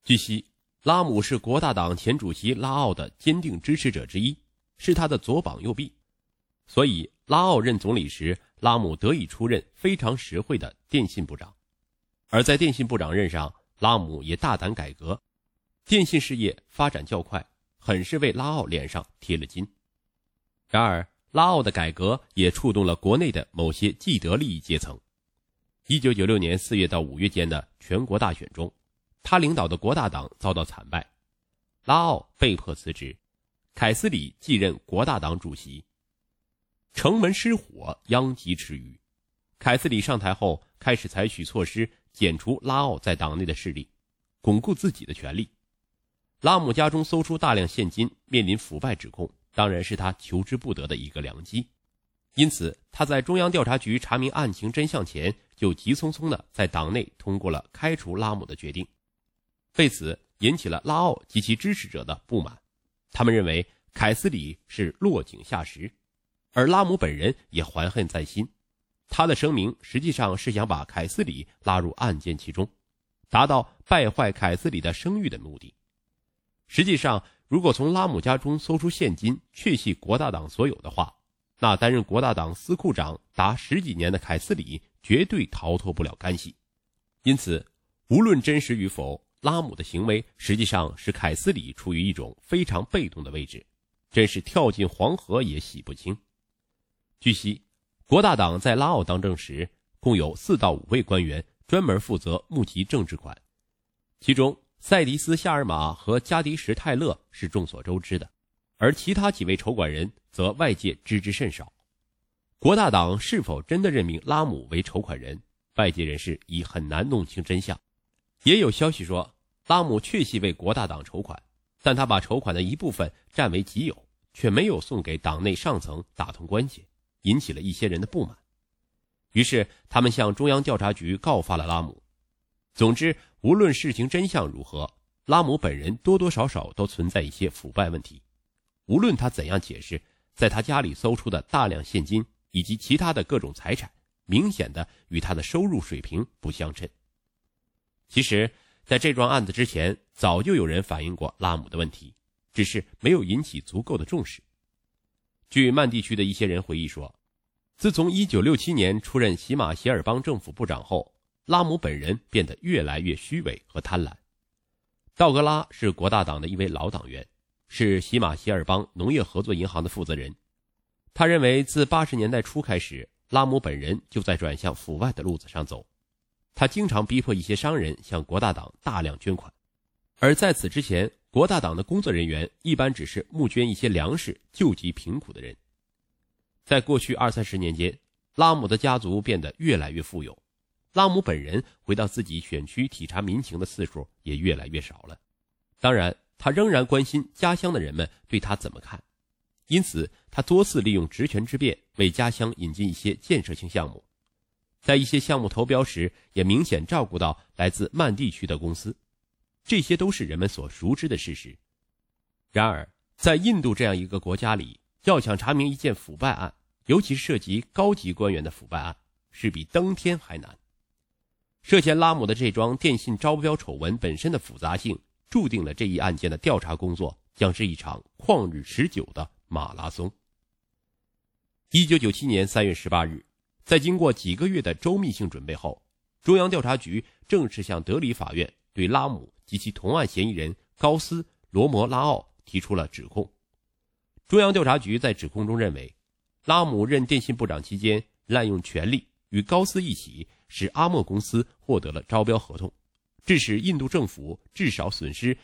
据悉，拉姆是国大党前主席拉奥的坚定支持者之一，是他的左膀右臂，所以拉奥任总理时，拉姆得以出任非常实惠的电信部长。而在电信部长任上，拉姆也大胆改革，电信事业发展较快，很是为拉奥脸上贴了金。然而拉奥的改革也触动了国内的某些既得利益阶层。1996年4月到5月间的全国大选中，他领导的国大党遭到惨败，拉奥被迫辞职，凯斯里继任国大党主席。城门失火，殃及池鱼。凯斯里上台后，开始采取措施剪除拉奥在党内的势力，巩固自己的权力。拉姆家中搜出大量现金，面临腐败指控，当然是他求之不得的一个良机。因此，他在中央调查局查明案情真相前，就急匆匆地在党内通过了开除拉姆的决定。为此，引起了拉奥及其支持者的不满。他们认为凯斯里是落井下石，而拉姆本人也怀恨在心。他的声明实际上是想把凯斯里拉入案件其中，达到败坏凯斯里的声誉的目的。实际上，如果从拉姆家中搜出现金，确系国大党所有的话，那担任国大党司库长达10几年的凯斯里绝对逃脱不了干系。因此，无论真实与否，拉姆的行为实际上使凯斯里处于一种非常被动的位置，真是跳进黄河也洗不清。据悉，国大党在拉奥当政时，共有4到5位官员专门负责募集政治款，其中塞迪斯·夏尔马和加迪什·泰勒是众所周知的，而其他几位筹款人则外界知之甚少。国大党是否真的任命拉姆为筹款人，外界人士已很难弄清真相。也有消息说，拉姆确系为国大党筹款，但他把筹款的一部分占为己有，却没有送给党内上层打通关系，引起了一些人的不满。于是他们向中央调查局告发了拉姆。总之，无论事情真相如何，拉姆本人多多少少都存在一些腐败问题。无论他怎样解释，在他家里搜出的大量现金以及其他的各种财产，明显的与他的收入水平不相称。其实在这桩案子之前，早就有人反映过拉姆的问题，只是没有引起足够的重视。据曼地区的一些人回忆说，自从1967年出任喜马偕尔邦政府部长后，拉姆本人变得越来越虚伪和贪婪。道格拉是国大党的一位老党员，是喜马偕尔邦农业合作银行的负责人。他认为自80年代初开始，拉姆本人就在转向腐败的路子上走。他经常逼迫一些商人向国大党大量捐款，而在此之前，国大党的工作人员一般只是募捐一些粮食救济贫苦的人。在过去20-30年间，拉姆的家族变得越来越富有，拉姆本人回到自己选区体察民情的次数也越来越少了。当然，他仍然关心家乡的人们对他怎么看，因此他多次利用职权之便为家乡引进一些建设性项目。在一些项目投标时，也明显照顾到来自曼地区的公司，这些都是人们所熟知的事实。然而，在印度这样一个国家里，要想查明一件腐败案，尤其涉及高级官员的腐败案，是比登天还难。涉嫌拉姆的这桩电信招标丑闻本身的复杂性，注定了这一案件的调查工作将是一场旷日持久的马拉松。1997年3月18日，在经过几个月的周密性准备后，中央调查局正式向德里法院对拉姆及其同案嫌疑人高斯·罗摩拉奥提出了指控。中央调查局在指控中认为，拉姆任电信部长期间滥用权力，与高斯一起使阿莫公司获得了招标合同，致使印度政府至少损失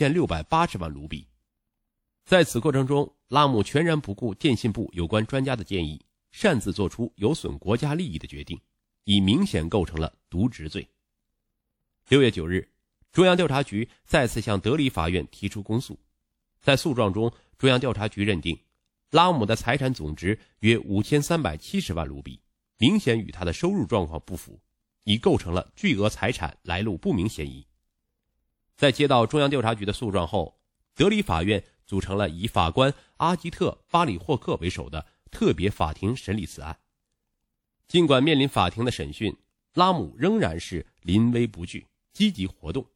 1680万卢比。在此过程中，拉姆全然不顾电信部有关专家的建议，擅自做出有损国家利益的决定，已明显构成了渎职罪。6月9日，中央调查局再次向德里法院提出公诉。在诉状中，中央调查局认定拉姆的财产总值约5370万卢比，明显与他的收入状况不符，已构成了巨额财产来路不明嫌疑。在接到中央调查局的诉状后，德里法院组成了以法官阿吉特·巴里霍克为首的特别法庭审理此案。尽管面临法庭的审讯，拉姆仍然是临危不惧，积极活动，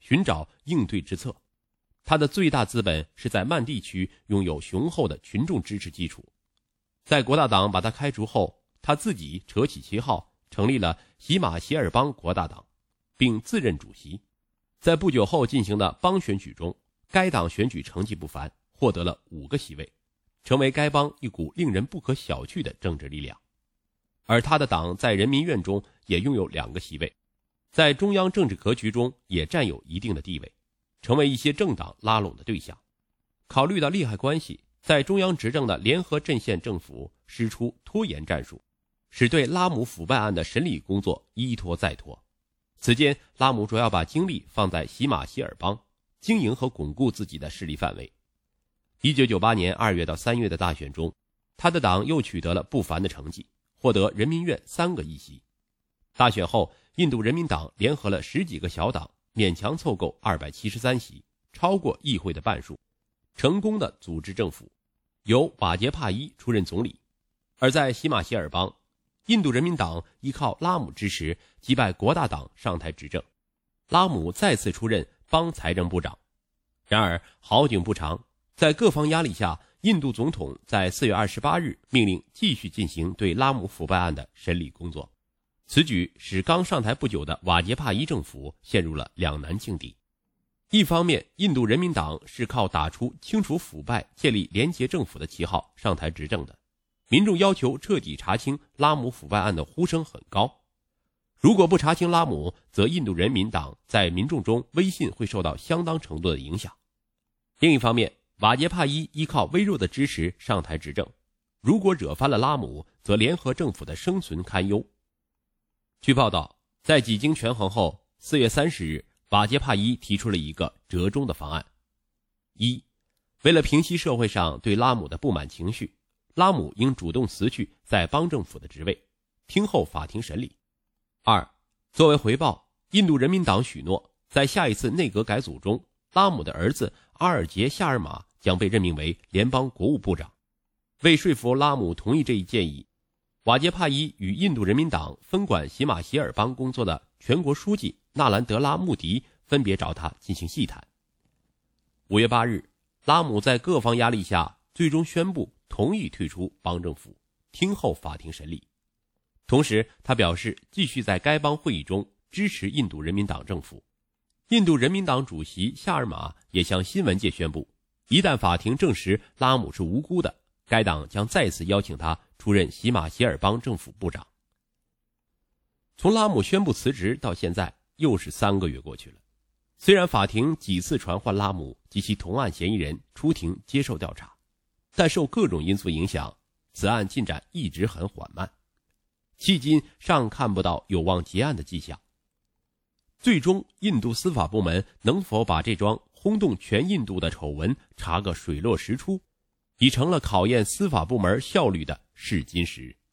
寻找应对之策。他的最大资本是在曼地区拥有雄厚的群众支持基础。在国大党把他开除后，他自己扯起旗号成立了喜马偕尔邦国大党，并自任主席。在不久后进行的邦选举中，该党选举成绩不凡，获得了5个席位，成为该邦一股令人不可小觑的政治力量。而他的党在人民院中也拥有2个席位，在中央政治格局中也占有一定的地位，成为一些政党拉拢的对象。考虑到利害关系，在中央执政的联合阵线政府施出拖延战术，使对拉姆腐败案的审理工作一拖再拖。此间，拉姆主要把精力放在喜马偕尔邦，经营和巩固自己的势力范围。1998年2月到3月的大选中，他的党又取得了不凡的成绩，获得人民院3个议席。大选后，印度人民党联合了10几个小党，勉强凑够273席，超过议会的半数，成功的组织政府，由瓦杰帕伊出任总理。而在喜马偕尔邦，印度人民党依靠拉姆支持击败国大党上台执政，拉姆再次出任邦财政部长。然而好景不长，在各方压力下，印度总统在4月28日命令继续进行对拉姆腐败案的审理工作。此举使刚上台不久的瓦杰帕伊政府陷入了两难境地。一方面，印度人民党是靠打出清除腐败、建立廉洁政府的旗号上台执政的，民众要求彻底查清拉姆腐败案的呼声很高。如果不查清拉姆，则印度人民党在民众中威信会受到相当程度的影响。另一方面，瓦杰帕伊依靠微弱的支持上台执政，如果惹翻了拉姆，则联合政府的生存堪忧。据报道，在几经权衡后，4月30日，瓦杰帕伊提出了一个折中的方案。1. 为了平息社会上对拉姆的不满情绪，拉姆应主动辞去在邦政府的职位，听候法庭审理。2. 作为回报，印度人民党许诺，在下一次内阁改组中，拉姆的儿子阿尔杰夏尔马将被任命为联邦国务部长。为说服拉姆同意这一建议，瓦杰帕伊与印度人民党分管喜马偕尔邦工作的全国书记纳兰德拉穆迪分别找他进行细谈。5月8日，拉姆在各方压力下最终宣布同意退出邦政府，听候法庭审理。同时，他表示继续在该邦会议中支持印度人民党政府。印度人民党主席夏尔马也向新闻界宣布，一旦法庭证实拉姆是无辜的，该党将再次邀请他出任喜马偕尔邦政府部长。从拉姆宣布辞职到现在，又是3个月过去了。虽然法庭几次传唤拉姆及其同案嫌疑人出庭接受调查，但受各种因素影响，此案进展一直很缓慢，迄今尚看不到有望结案的迹象。最终，印度司法部门能否把这桩轰动全印度的丑闻查个水落石出，已成了考验司法部门效率的试金石。